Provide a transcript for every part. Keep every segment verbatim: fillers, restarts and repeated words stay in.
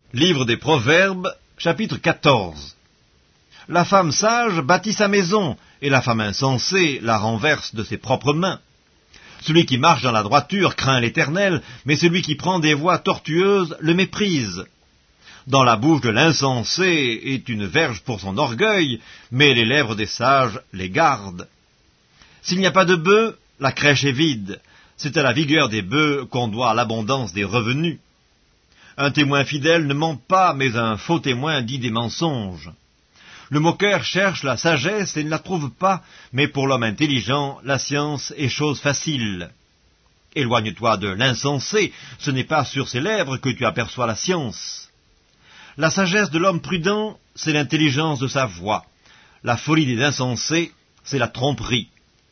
Livre des Proverbes, chapitre quatorze. La femme sage bâtit sa maison, et la femme insensée la renverse de ses propres mains. Celui qui marche dans la droiture craint l'Éternel, mais celui qui prend des voies tortueuses le méprise. Dans la bouche de l'insensé est une verge pour son orgueil, mais les lèvres des sages les gardent. S'il n'y a pas de bœufs, la crèche est vide. C'est à la vigueur des bœufs qu'on doit l'abondance des revenus. Un témoin fidèle ne ment pas, mais un faux témoin dit des mensonges. Le moqueur cherche la sagesse et ne la trouve pas, mais pour l'homme intelligent, la science est chose facile. Éloigne-toi de l'insensé, ce n'est pas sur ses lèvres que tu aperçois la science. La sagesse de l'homme prudent, c'est l'intelligence de sa voix. La folie des insensés, c'est la tromperie.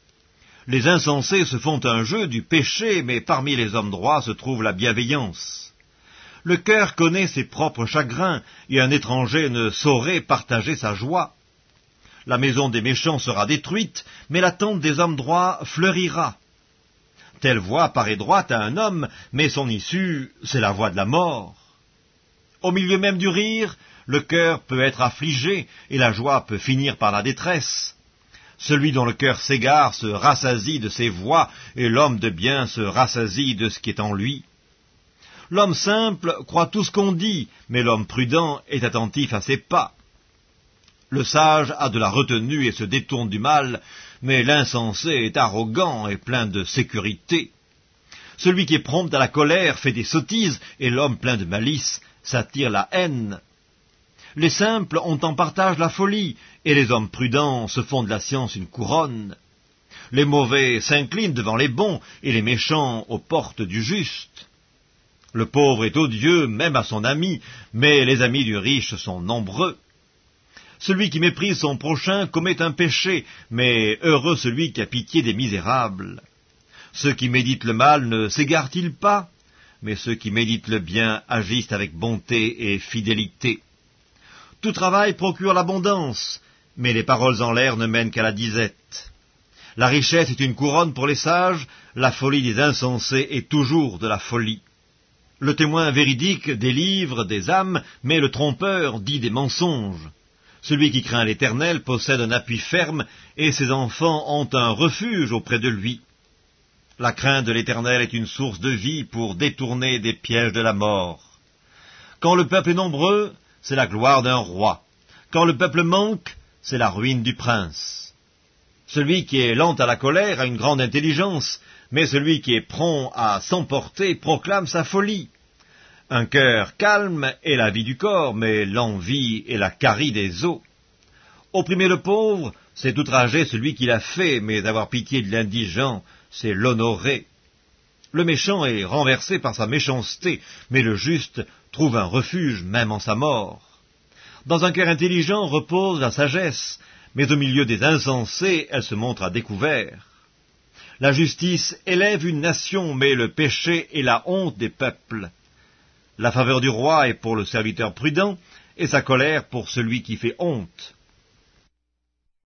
Les insensés se font un jeu du péché, mais parmi les hommes droits se trouve la bienveillance. Le cœur connaît ses propres chagrins, et un étranger ne saurait partager sa joie. La maison des méchants sera détruite, mais la tente des hommes droits fleurira. Telle voie paraît droite à un homme, mais son issue, c'est la voie de la mort. Au milieu même du rire, le cœur peut être affligé, et la joie peut finir par la détresse. Celui dont le cœur s'égare se rassasie de ses voies, et l'homme de bien se rassasie de ce qui est en lui. L'homme simple croit tout ce qu'on dit, mais l'homme prudent est attentif à ses pas. Le sage a de la retenue et se détourne du mal, mais l'insensé est arrogant et plein de sécurité. Celui qui est prompt à la colère fait des sottises, et l'homme plein de malice s'attire la haine. Les simples ont en partage la folie, et les hommes prudents se font de la science une couronne. Les mauvais s'inclinent devant les bons, et les méchants aux portes du juste. Le pauvre est odieux, même à son ami, mais les amis du riche sont nombreux. Celui qui méprise son prochain commet un péché, mais heureux celui qui a pitié des misérables. Ceux qui méditent le mal ne s'égarent-ils pas? Mais ceux qui méditent le bien agissent avec bonté et fidélité. Tout travail procure l'abondance, mais les paroles en l'air ne mènent qu'à la disette. La richesse est une couronne pour les sages, la folie des insensés est toujours de la folie. Le témoin véridique délivre des âmes, mais le trompeur dit des mensonges. Celui qui craint l'Éternel possède un appui ferme, et ses enfants ont un refuge auprès de lui. La crainte de l'Éternel est une source de vie pour détourner des pièges de la mort. Quand le peuple est nombreux, c'est la gloire d'un roi. Quand le peuple manque, c'est la ruine du prince. Celui qui est lent à la colère a une grande intelligence, mais celui qui est prompt à s'emporter proclame sa folie. Un cœur calme est la vie du corps, mais l'envie est la carie des os. Opprimer le pauvre, c'est outrager celui qui l'a fait, mais avoir pitié de l'indigent, c'est l'honorer. Le méchant est renversé par sa méchanceté, mais le juste trouve un refuge même en sa mort. Dans un cœur intelligent repose la sagesse, mais au milieu des insensés, elle se montre à découvert. La justice élève une nation, mais le péché est la honte des peuples. La faveur du roi est pour le serviteur prudent, et sa colère pour celui qui fait honte.